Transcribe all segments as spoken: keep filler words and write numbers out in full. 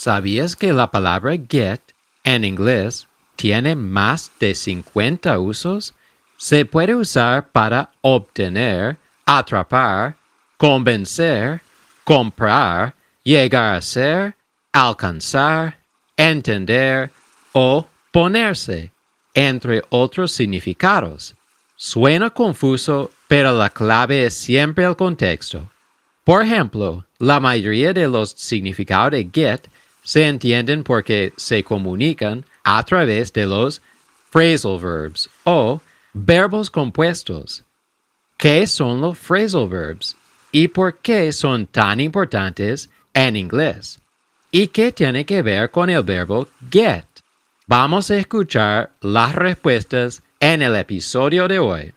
¿Sabías que la palabra get en inglés tiene más de cincuenta usos? Se puede usar para obtener, atrapar, convencer, comprar, llegar a ser, alcanzar, entender o ponerse, entre otros significados. Suena confuso, pero la clave es siempre el contexto. Por ejemplo, la mayoría de los significados de get se entienden porque se comunican a través de los phrasal verbs o verbos compuestos. ¿Qué son los phrasal verbs? ¿Y por qué son tan importantes en inglés? ¿Y qué tiene que ver con el verbo get? Vamos a escuchar las respuestas en el episodio de hoy.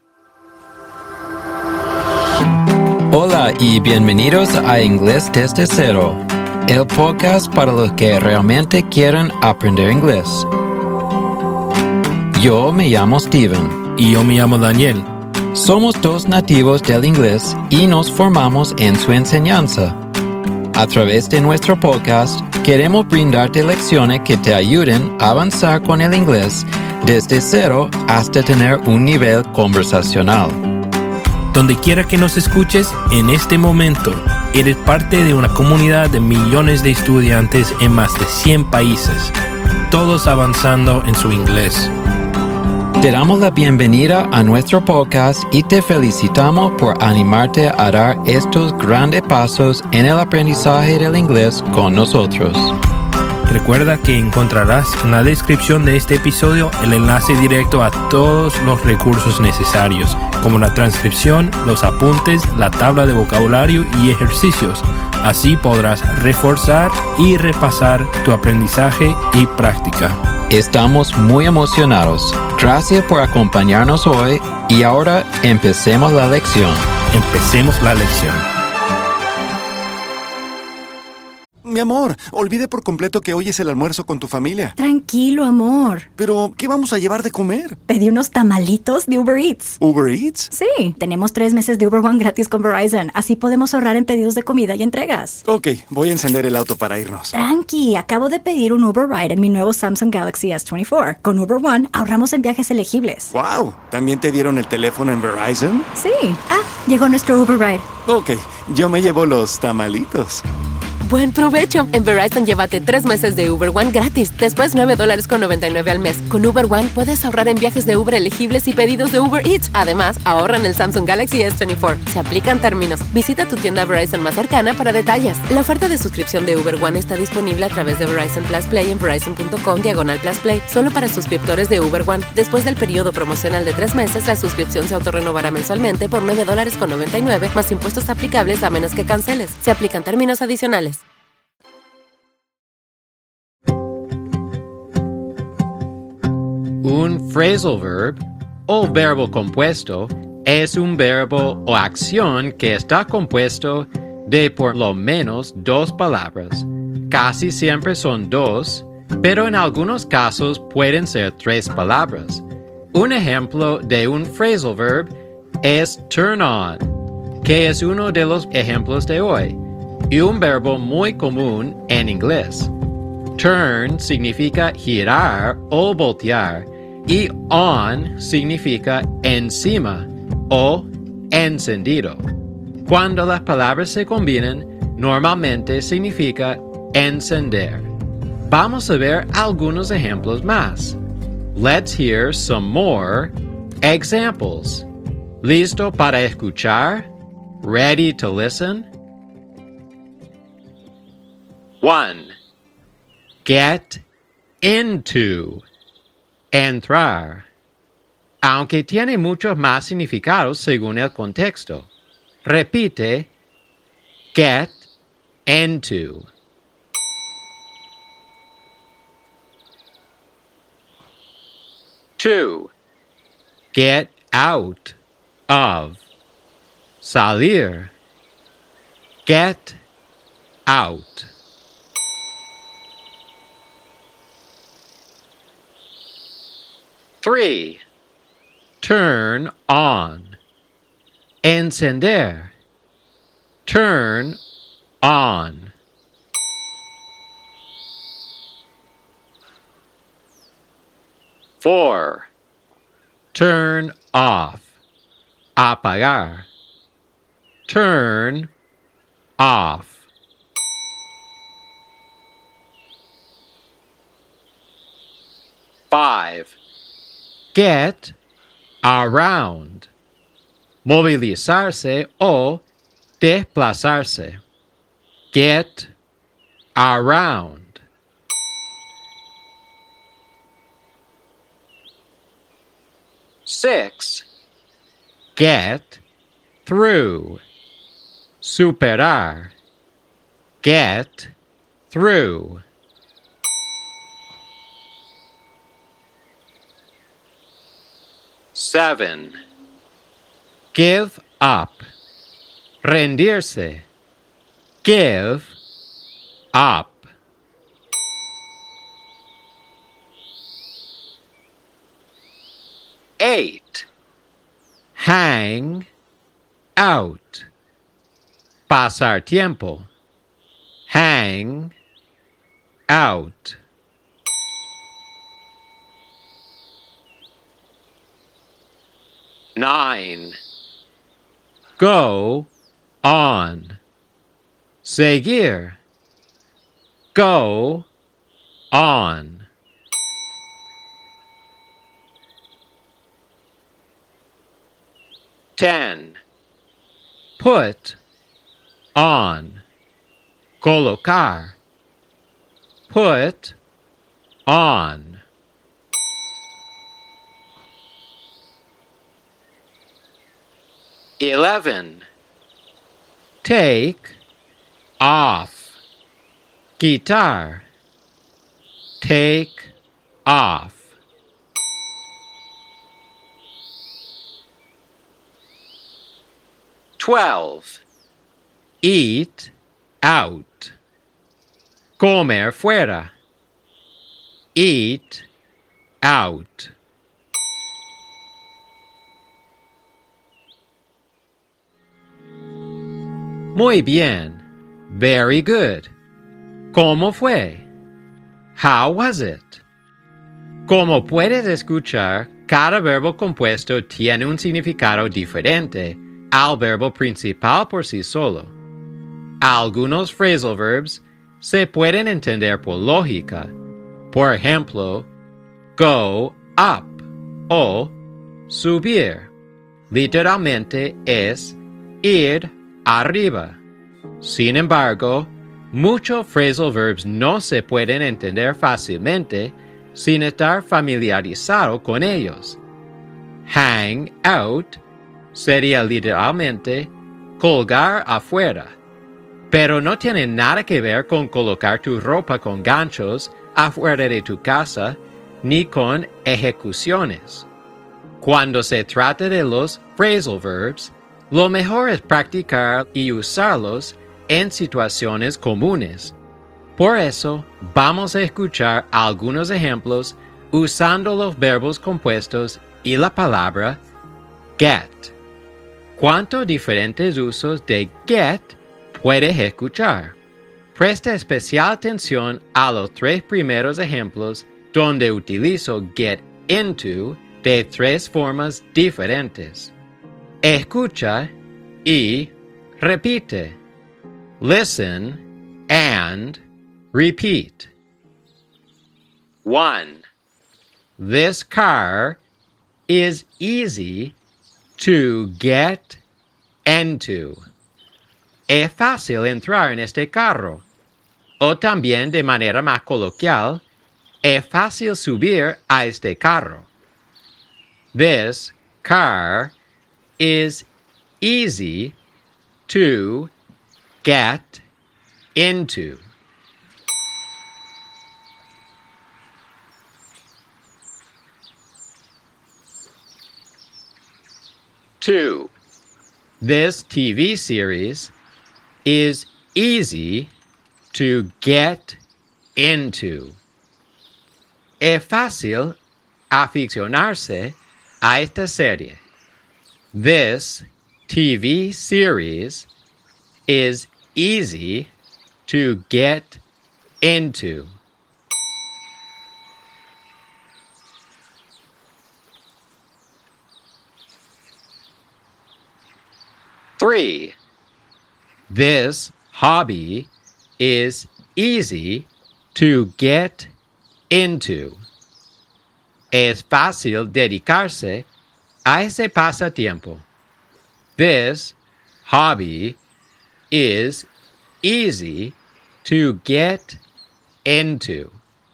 Hola y bienvenidos a Inglés desde cero, el podcast para los que realmente quieren aprender inglés. Yo me llamo Steven. Y yo me llamo Daniel. Somos dos nativos del inglés y nos formamos en su enseñanza. A través de nuestro podcast, queremos brindarte lecciones que te ayuden a avanzar con el inglés desde cero hasta tener un nivel conversacional. Donde quiera que nos escuches, en este momento, eres parte de una comunidad de millones de estudiantes en más de cien países, todos avanzando en su inglés. Te damos la bienvenida a nuestro podcast y te felicitamos por animarte a dar estos grandes pasos en el aprendizaje del inglés con nosotros. Recuerda que encontrarás en la descripción de este episodio el enlace directo a todos los recursos necesarios, como la transcripción, los apuntes, la tabla de vocabulario y ejercicios. Así podrás reforzar y repasar tu aprendizaje y práctica. Estamos muy emocionados. Gracias por acompañarnos hoy y ahora empecemos la lección. Empecemos la lección. Mi amor, olvidé por completo que hoy es el almuerzo con tu familia. Tranquilo, amor. Pero, ¿qué vamos a llevar de comer? Pedí unos tamalitos de Uber Eats. ¿Uber Eats? Sí, tenemos tres meses de Uber One gratis con Verizon. Así podemos ahorrar en pedidos de comida y entregas. Ok, voy a encender el auto para irnos. Tranqui, acabo de pedir un Uber Ride en mi nuevo Samsung Galaxy S veinticuatro. Con Uber One ahorramos en viajes elegibles. ¡Wow! ¿También te dieron el teléfono en Verizon? Sí. Ah, llegó nuestro Uber Ride. Ok, yo me llevo los tamalitos. ¡Buen provecho! En Verizon llévate tres meses de Uber One gratis. Después nueve dólares con noventa y nueve al mes. Con Uber One puedes ahorrar en viajes de Uber elegibles y pedidos de Uber Eats. Además, ahorra en el Samsung Galaxy S veinticuatro. Se aplican términos. Visita tu tienda Verizon más cercana para detalles. La oferta de suscripción de Uber One está disponible a través de Verizon Plus Play en verizon punto com diagonal Plus Play. Solo para suscriptores de Uber One. Después del periodo promocional de tres meses, la suscripción se autorrenovará mensualmente por nueve dólares con noventa y nueve más impuestos aplicables a menos que canceles. Se aplican términos adicionales. Un phrasal verb o verbo compuesto es un verbo o acción que está compuesto de por lo menos dos palabras. Casi siempre son dos, pero en algunos casos pueden ser tres palabras. Un ejemplo de un phrasal verb es turn on, que es uno de los ejemplos de hoy, y un verbo muy común en inglés. Turn significa girar o voltear, y on significa encima o encendido. Cuando las palabras se combinan, normalmente significa encender. Vamos a ver algunos ejemplos más. Let's hear some more examples. ¿Listo para escuchar? Ready to listen? One. Get into. Entrar, aunque tiene muchos más significados según el contexto. Repite, get into. Two, get out of. Salir, get out. Three, turn on. Encender. Turn on. Four. Turn off. Apagar. Turn off. Five. Get around. Movilizarse o desplazarse. Get around. Six. Get through. Superar. Get through. Seven. Give up. Rendirse. Give up. Eight. Hang out. Pasar tiempo. Hang out. Nine. Go on. Seguir. Go on. Ten. Put on. Colocar. Put on. Eleven. Take off. Quitar. Take off. Twelve. Eat out. Comer fuera. Eat out. Muy bien. Very good. ¿Cómo fue? How was it? Como puedes escuchar, cada verbo compuesto tiene un significado diferente al verbo principal por sí solo. Algunos phrasal verbs se pueden entender por lógica. Por ejemplo, go up o subir. Literalmente es ir arriba. Sin embargo, muchos phrasal verbs no se pueden entender fácilmente sin estar familiarizado con ellos. Hang out sería literalmente colgar afuera, pero no tiene nada que ver con colocar tu ropa con ganchos afuera de tu casa ni con ejecuciones. Cuando se trata de los phrasal verbs, lo mejor es practicar y usarlos en situaciones comunes. Por eso, vamos a escuchar algunos ejemplos usando los verbos compuestos y la palabra get. ¿Cuántos diferentes usos de get puedes escuchar? Presta especial atención a los tres primeros ejemplos donde utilizo get into de tres formas diferentes. Escucha y repite. Listen and repeat. One. This car is easy to get into. Es fácil entrar en este carro. O también de manera más coloquial, es fácil subir a este carro. This car is easy to get into. Two. This T V series is easy to get into. Es fácil aficionarse a esta serie. This T V series is easy to get into. Three, this hobby is easy to get into. Es fácil dedicarse a ese pasatiempo. This hobby is easy to get into.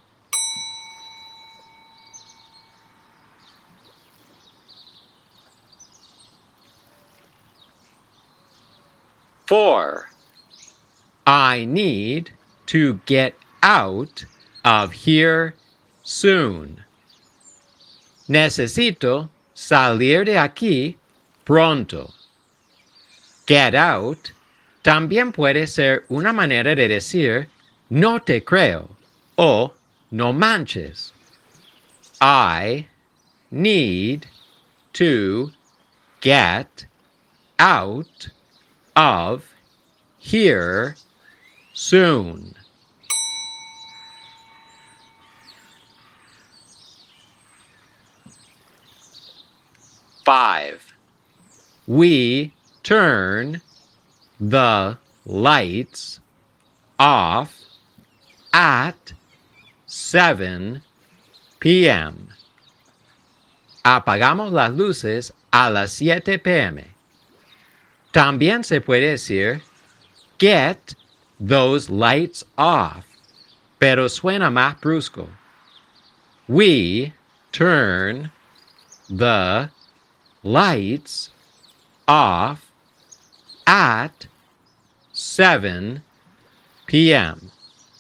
Four, I need to get out of here soon. Necesito salir de aquí pronto. Get out también puede ser una manera de decir no te creo o no manches. I need to get out of here soon. Five, we turn the lights off at seven p m Apagamos las luces a las siete p m También se puede decir get those lights off, pero suena más brusco. We turn the lights off at seven p m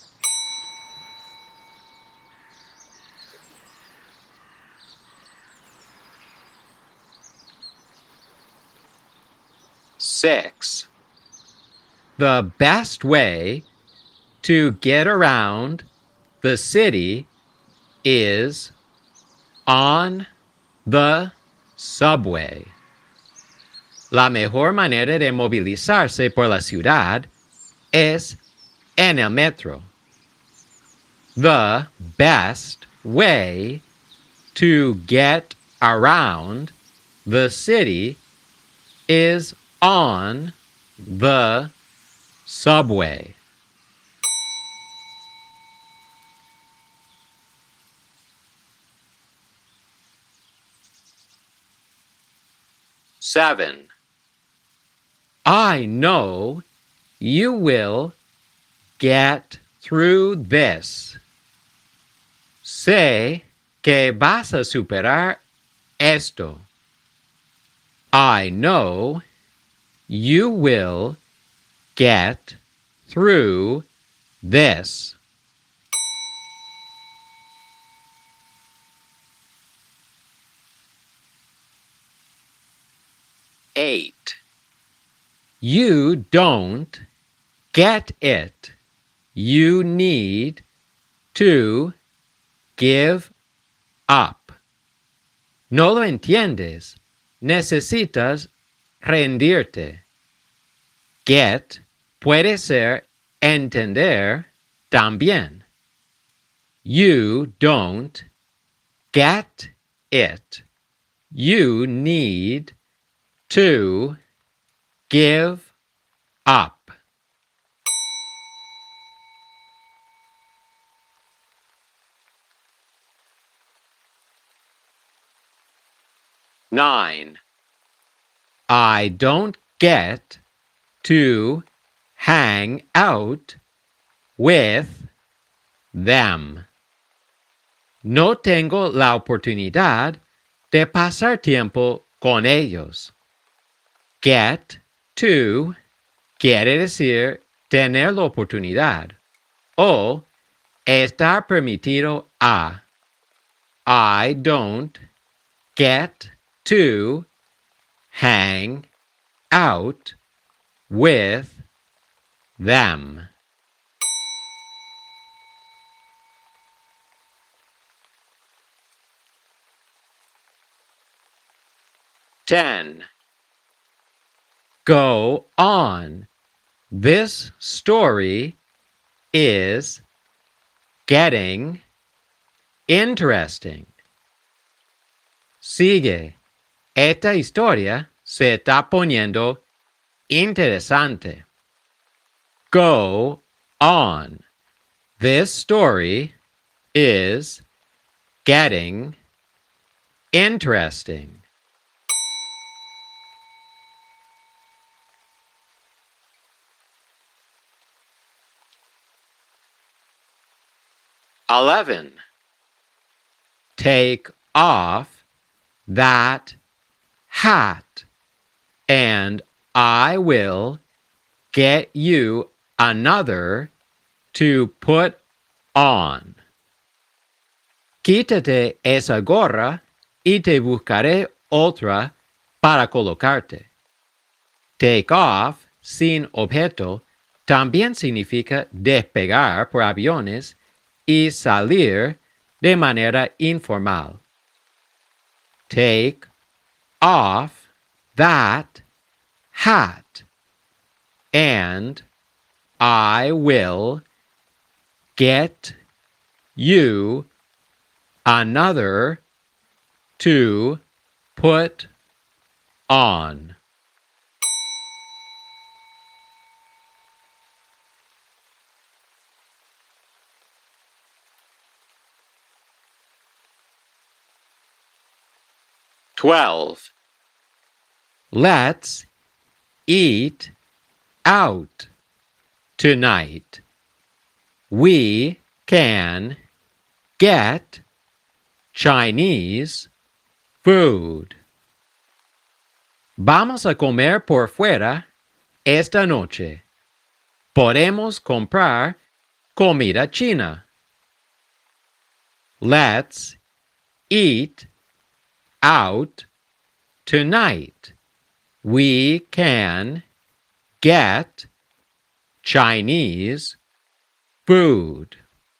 Six, the best way to get around the city is on the subway. La mejor manera de movilizarse por la ciudad es en el metro. The best way to get around the city is on the subway. Seven, I know you will get through this. Sé que vas a superar esto. I know you will get through this. Eight, you don't get it. You need to give up. No lo entiendes. Necesitas rendirte. Get puede ser entender también. You don't get it. You need to give up. Nine, I don't get to hang out with them. No tengo la oportunidad de pasar tiempo con ellos. Get to quiere decir tener la oportunidad o estar permitido a. I don't get to hang out with them. Ten, go on. This story is getting interesting. Sigue. Esta historia se está poniendo interesante. Go on. This story is getting interesting. Eleven. Take off that hat, and I will get you another to put on. Quítate esa gorra y te buscaré otra para colocarte. Take off sin objeto también significa despegar por aviones y salir de manera informal. Take off that hat, and I will get you another to put on. Twelve. Let's eat out tonight. We can get Chinese food. Vamos a comer por fuera esta noche. Podemos comprar comida china. Let's eat out tonight. We can get Chinese food.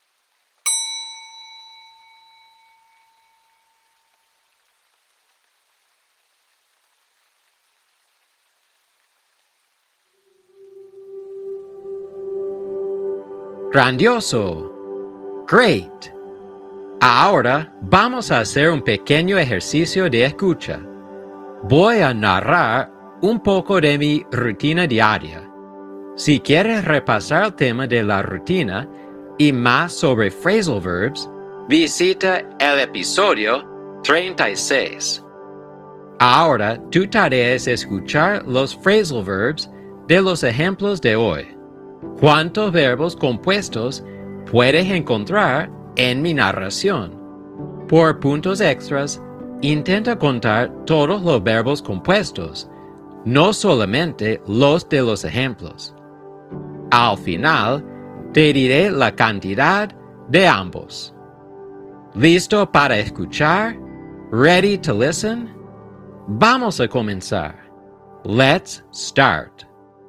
Grandioso. Great. Ahora vamos a hacer un pequeño ejercicio de escucha. Voy a narrar un poco de mi rutina diaria. Si quieres repasar el tema de la rutina y más sobre phrasal verbs, visita el episodio treinta y seis. Ahora tu tarea es escuchar los phrasal verbs de los ejemplos de hoy. ¿Cuántos verbos compuestos puedes encontrar en mi narración? Por puntos extras, intenta contar todos los verbos compuestos, no solamente los de los ejemplos. Al final, te diré la cantidad de ambos. ¿Listo para escuchar? ¿Ready to listen? Vamos a comenzar. Let's start.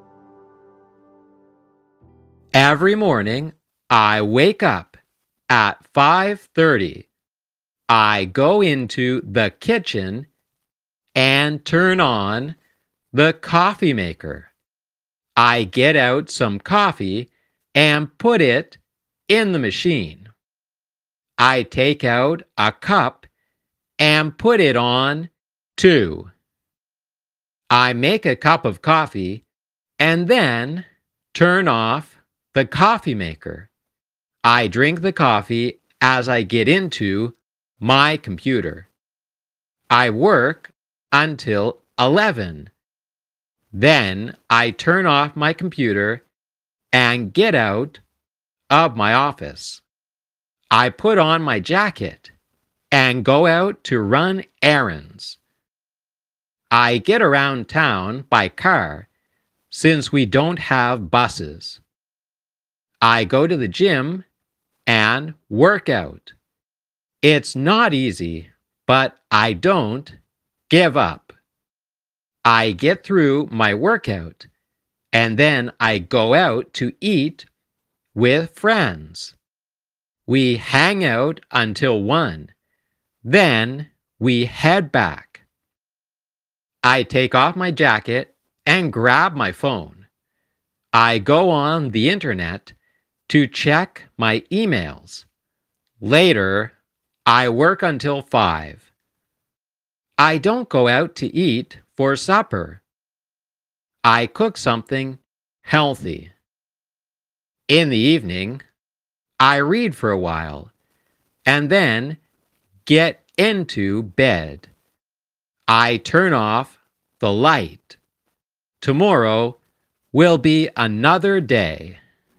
Every morning, I wake up at five thirty. I go into the kitchen and turn on the coffee maker. I get out some coffee and put it in the machine. I take out a cup and put it on too. I make a cup of coffee and then turn off the coffee maker. I drink the coffee as I get into my computer. I work until eleven. Then I turn off my computer and get out of my office. I put on my jacket and go out to run errands. I get around town by car since we don't have buses. I go to the gym and work out. It's not easy, but I don't give up. I get through my workout, and then I go out to eat with friends. We hang out until one. Then we head back. I take off my jacket and grab my phone. I go on the internet to check my emails. Later, I work until five. I don't go out to eat for supper. I cook something healthy. In the evening, I read for a while and then get into bed. I turn off the light. Tomorrow will be another day.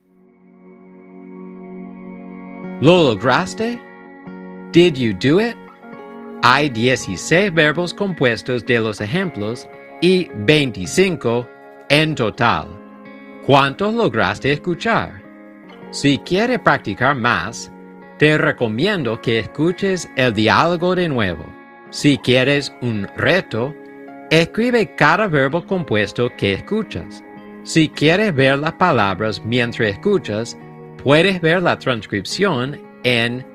¿Lo lograste? Did you do it? Hay dieciséis verbos compuestos de los ejemplos y veinticinco en total. ¿Cuántos lograste escuchar? Si quieres practicar más, te recomiendo que escuches el diálogo de nuevo. Si quieres un reto, escribe cada verbo compuesto que escuchas. Si quieres ver las palabras mientras escuchas, puedes ver la transcripción en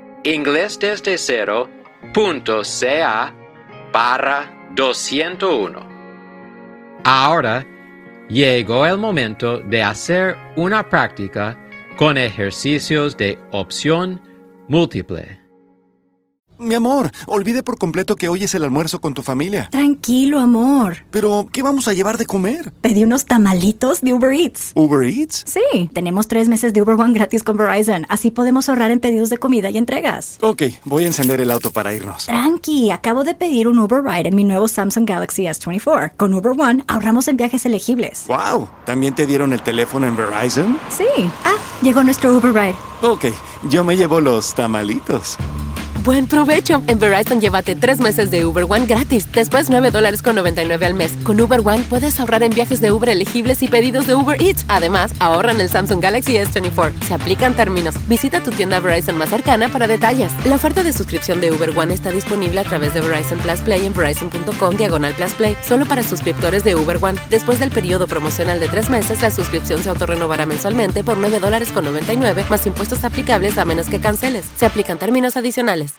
inglesdesdecero.ca barra doscientos uno. Ahora llegó el momento de hacer una práctica con ejercicios de opción múltiple. Mi amor, olvidé por completo que hoy es el almuerzo con tu familia. Tranquilo, amor. Pero, ¿qué vamos a llevar de comer? Pedí unos tamalitos de Uber Eats. ¿Uber Eats? Sí, tenemos tres meses de Uber One gratis con Verizon. Así podemos ahorrar en pedidos de comida y entregas. Ok, voy a encender el auto para irnos. Tranqui, acabo de pedir un Uber Ride en mi nuevo Samsung Galaxy S veinticuatro. Con Uber One ahorramos en viajes elegibles. ¡Wow! ¿También te dieron el teléfono en Verizon? Sí. Ah, llegó nuestro Uber Ride. Ok, yo me llevo los tamalitos. ¡Buen provecho! En Verizon llévate tres meses de Uber One gratis. Después nueve dólares con noventa y nueve al mes. Con Uber One puedes ahorrar en viajes de Uber elegibles y pedidos de Uber Eats. Además, ahorra en el Samsung Galaxy S veinticuatro. Se aplican términos. Visita tu tienda Verizon más cercana para detalles. La oferta de suscripción de Uber One está disponible a través de Verizon Plus Play en verizon.com diagonal Plus Play. Solo para suscriptores de Uber One. Después del periodo promocional de tres meses, la suscripción se autorrenovará mensualmente por nueve dólares con noventa y nueve más impuestos aplicables a menos que canceles. Se aplican términos adicionales.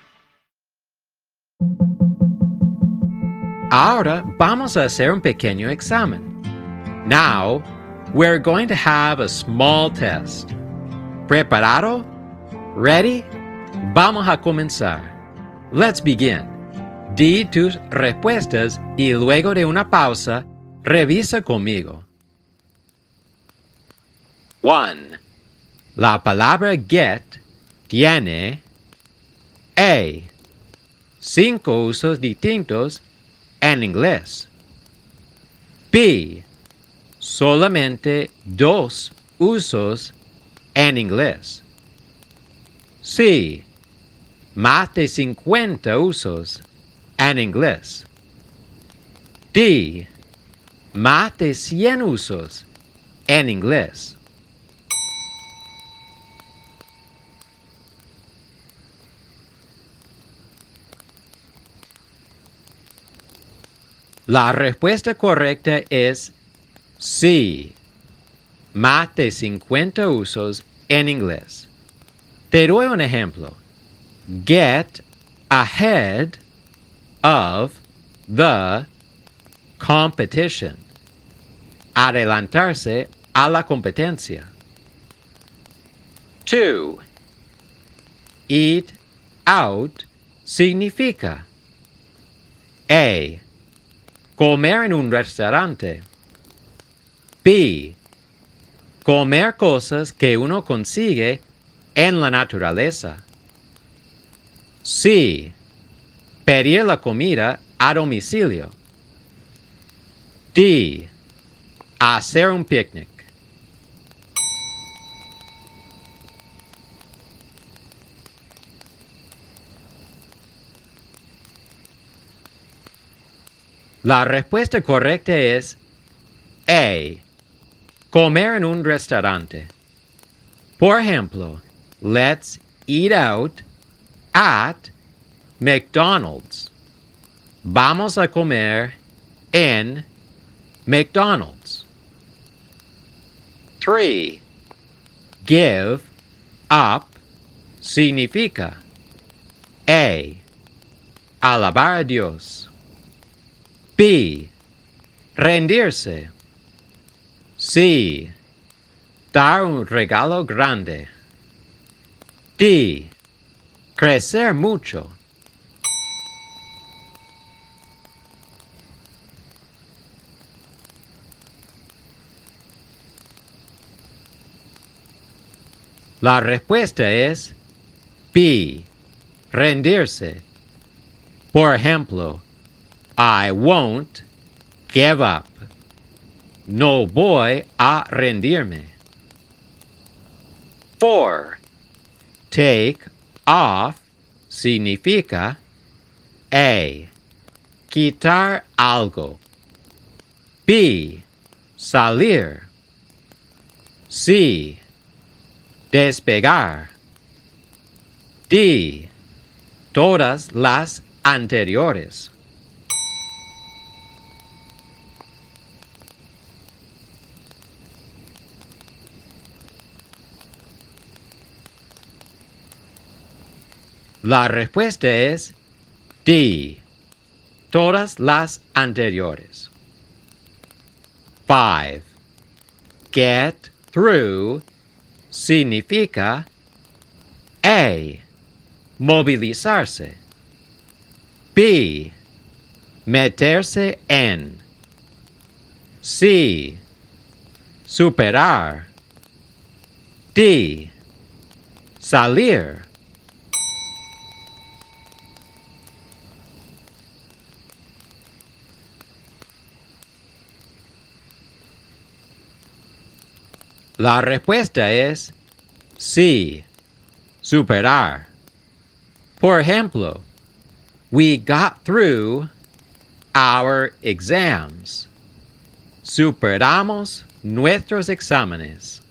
Ahora vamos a hacer un pequeño examen. Now, we're going to have a small test. ¿Preparado? Ready? Vamos a comenzar. Let's begin. Di tus respuestas y luego de una pausa, revisa conmigo. One. La palabra get tiene A. Cinco usos distintos en inglés. B. Solamente dos usos en inglés. C. Más de cincuenta usos en inglés. D. Más de cien usos en inglés. La respuesta correcta es sí. Más de cincuenta usos en inglés. Te doy un ejemplo. Get ahead of the competition. Adelantarse a la competencia. Two. Eat out significa A. Comer en un restaurante. B. Comer cosas que uno consigue en la naturaleza. C. Pedir la comida a domicilio. D. Hacer un picnic. La respuesta correcta es A. Comer en un restaurante. Por ejemplo, let's eat out at McDonald's. Vamos a comer en McDonald's. Three. Give up significa A. Alabar a Dios. B. Rendirse. C. Dar un regalo grande. D. Crecer mucho. La respuesta es B. Rendirse. Por ejemplo, I won't give up. No voy a rendirme. Four. Take off significa A. Quitar algo. B. Salir. C. Despegar. D. Todas las anteriores. La respuesta es D. Todas las anteriores. Five. Get through significa A. Movilizarse. B. Meterse en. C. Superar. D. Salir. La respuesta es C. Superar. Por ejemplo, we got through our exams. Superamos nuestros exámenes.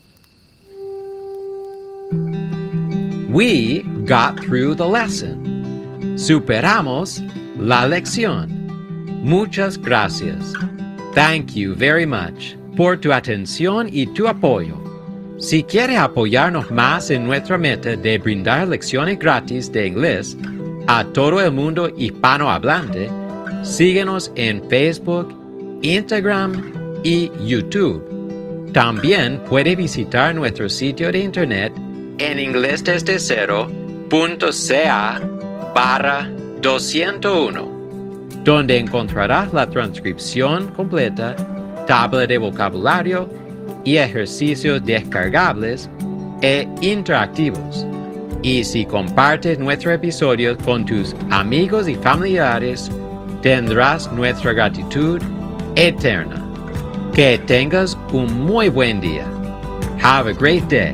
We got through the lesson. Superamos la lección. Muchas gracias. Thank you very much por tu atención y tu apoyo. Si quieres apoyarnos más en nuestra meta de brindar lecciones gratis de inglés a todo el mundo hispanohablante, síguenos en Facebook, Instagram y YouTube. También puede visitar nuestro sitio de internet en inglesdesdecero.ca barra doscientos uno, donde encontrarás la transcripción completa, tabla de vocabulario y ejercicios descargables e interactivos. Y si compartes nuestro episodio con tus amigos y familiares, tendrás nuestra gratitud eterna. Que tengas un muy buen día. Have a great day.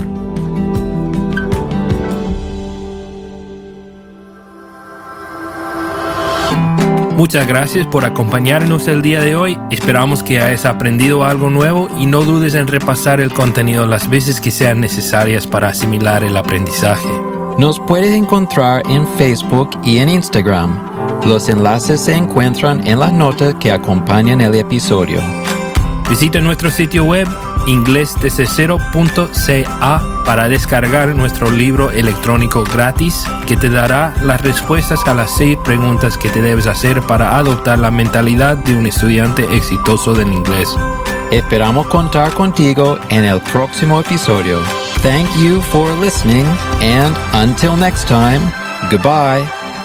Muchas gracias por acompañarnos el día de hoy. Esperamos que hayas aprendido algo nuevo y no dudes en repasar el contenido las veces que sean necesarias para asimilar el aprendizaje. Nos puedes encontrar en Facebook y en Instagram. Los enlaces se encuentran en las notas que acompañan el episodio. Visita nuestro sitio web inglesdesdecero punto ca para descargar nuestro libro electrónico gratis que te dará las respuestas a las seis preguntas que te debes hacer para adoptar la mentalidad de un estudiante exitoso del inglés. Esperamos contar contigo en el próximo episodio. Thank you for listening, and until next time, goodbye.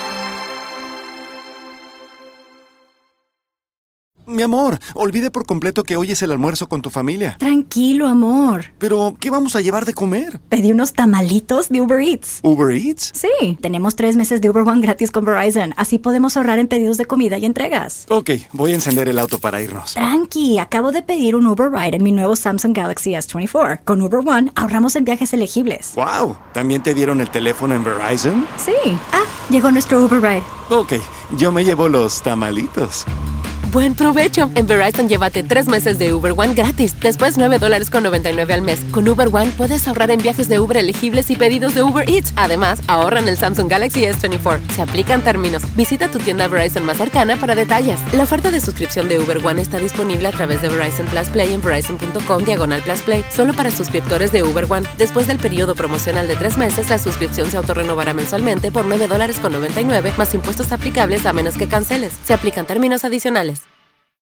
Mi amor, olvidé por completo que hoy es el almuerzo con tu familia. Tranquilo, amor. Pero, ¿qué vamos a llevar de comer? Pedí unos tamalitos de Uber Eats. ¿Uber Eats? Sí, tenemos tres meses de Uber One gratis con Verizon. Así podemos ahorrar en pedidos de comida y entregas. Ok, voy a encender el auto para irnos. Tranqui, acabo de pedir un Uber Ride en mi nuevo Samsung Galaxy S veinticuatro. Con Uber One ahorramos en viajes elegibles. ¡Wow! ¿También te dieron el teléfono en Verizon? Sí. Ah, llegó nuestro Uber Ride. Ok, yo me llevo los tamalitos. ¡Buen provecho! En Verizon llévate tres meses de Uber One gratis. Después nueve dólares con noventa y nueve al mes. Con Uber One puedes ahorrar en viajes de Uber elegibles y pedidos de Uber Eats. Además, ahorra en el Samsung Galaxy S veinticuatro. Se aplican términos. Visita tu tienda Verizon más cercana para detalles. La oferta de suscripción de Uber One está disponible a través de Verizon Plus Play en verizon punto com diagonal Plus Play. Solo para suscriptores de Uber One. Después del periodo promocional de tres meses, la suscripción se autorrenovará mensualmente por nueve dólares con noventa y nueve más impuestos aplicables a menos que canceles. Se aplican términos adicionales.